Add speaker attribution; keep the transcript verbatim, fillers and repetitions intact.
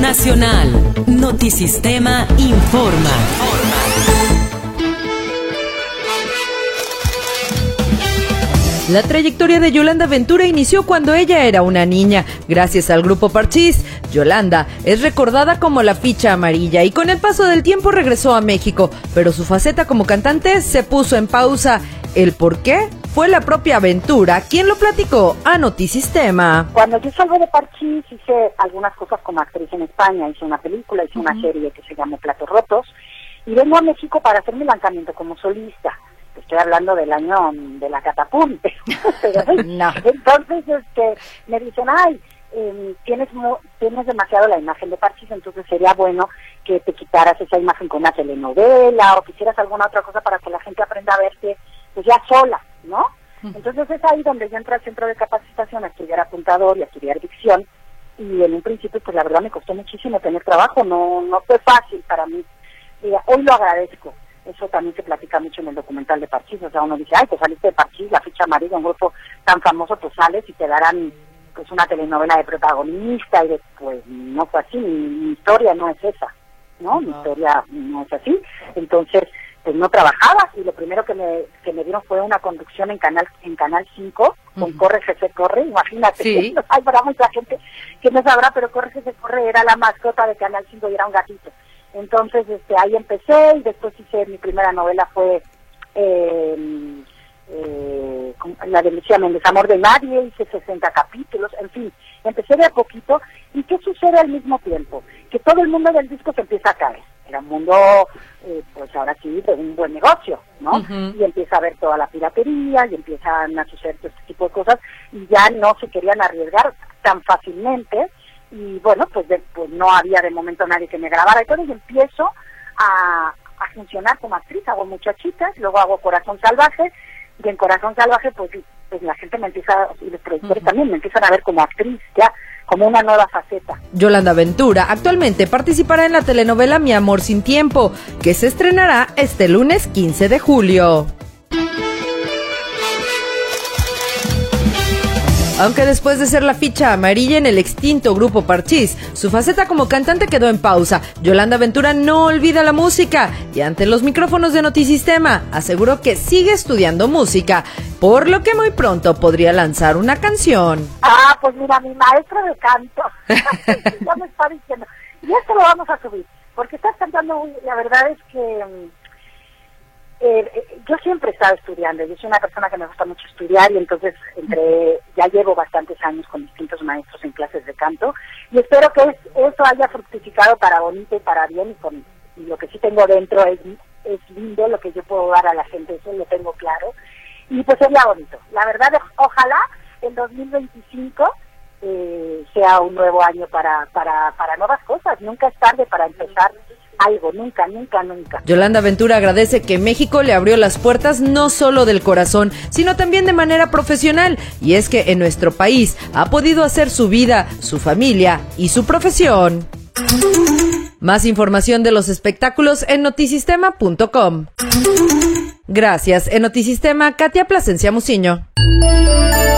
Speaker 1: Nacional. Notisistema informa.
Speaker 2: La trayectoria de Yolanda Ventura inició cuando ella era una niña. Gracias al grupo Parchís, Yolanda es recordada como la ficha amarilla y con el paso del tiempo regresó a México, pero su faceta como cantante se puso en pausa. ¿El por qué? Fue la propia Ventura quien lo platicó a Notisistema.
Speaker 3: Cuando yo salgo de Parchís hice algunas cosas como actriz en España, hice una película, hice uh-huh. una serie que se llamó Platos Rotos y vengo a México para hacer mi lanzamiento como solista. Estoy hablando del año de la catapunte. no. Entonces este, me dicen, ay, eh, tienes, tienes demasiado la imagen de Parchís, entonces sería bueno que te quitaras esa imagen con una telenovela o que hicieras alguna otra cosa para que la gente aprenda a verte pues ya sola, ¿no? Uh-huh. Entonces es ahí donde yo entré al centro de capacitación a estudiar apuntador y a estudiar dicción y en un principio pues la verdad me costó muchísimo tener trabajo, no, no fue fácil para mí. Eh, hoy lo agradezco. Eso también se platica mucho en el documental de Parchís, o sea, uno dice, ay, pues saliste de Parchís, la ficha amarilla, un grupo tan famoso, pues sales y te darán pues una telenovela de protagonista, y de, pues no fue así, mi, mi historia no es esa, ¿no? Uh-huh. Mi historia no es así, entonces, pues no trabajaba, y lo primero que me que me dieron fue una conducción en Canal en Canal cinco, uh-huh. con Corre Jefe Corre, imagínate, sí. que, hay para mucha gente que no sabrá, pero Corre Jefe Corre era la mascota de Canal cinco y era un gatito. Entonces este ahí empecé y después hice mi primera novela fue eh, eh, la de Lucía Méndez, Amor de Nadie, hice sesenta capítulos, en fin, empecé de a poquito. ¿Y qué sucede al mismo tiempo? Que todo el mundo del disco se empieza a caer, era un mundo eh, pues ahora sí de un buen negocio, ¿no? Uh-huh. Y empieza a haber toda la piratería y empiezan a suceder todo este tipo de cosas y ya no se querían arriesgar tan fácilmente. Y bueno, pues, de, pues no había de momento nadie que me grabara y todo, y empiezo a, a funcionar como actriz, hago Muchachitas, luego hago Corazón Salvaje, y en Corazón Salvaje pues, pues la gente me empieza, y los productores uh-huh. también me empiezan a ver como actriz, ya como una nueva faceta.
Speaker 2: Yolanda Ventura actualmente participará en la telenovela Mi Amor Sin Tiempo, que se estrenará este lunes quince de julio. Aunque después de ser la ficha amarilla en el extinto grupo Parchís, su faceta como cantante quedó en pausa. Yolanda Ventura no olvida la música y ante los micrófonos de Notisistema aseguró que sigue estudiando música, por lo que muy pronto podría lanzar una canción.
Speaker 3: Ah, pues mira, mi maestro de canto ya me está diciendo, y esto lo vamos a subir, porque estás cantando, la verdad es que... Eh, eh, yo siempre he estado estudiando, yo soy una persona que me gusta mucho estudiar y entonces entre ya llevo bastantes años con distintos maestros en clases de canto y espero que es, eso haya fructificado para bonito y para bien y, con, y lo que sí tengo dentro es, es lindo, lo que yo puedo dar a la gente, eso lo tengo claro y pues sería bonito. La verdad, ojalá el dos mil veinticinco eh, sea un nuevo año para, para, para nuevas cosas, nunca es tarde para empezar algo, nunca, nunca, nunca.
Speaker 2: Yolanda Ventura agradece que México le abrió las puertas no solo del corazón, sino también de manera profesional, y es que en nuestro país ha podido hacer su vida, su familia y su profesión. Más información de los espectáculos en notisistema punto com. Gracias. En Notisistema, Katia Plasencia Muciño.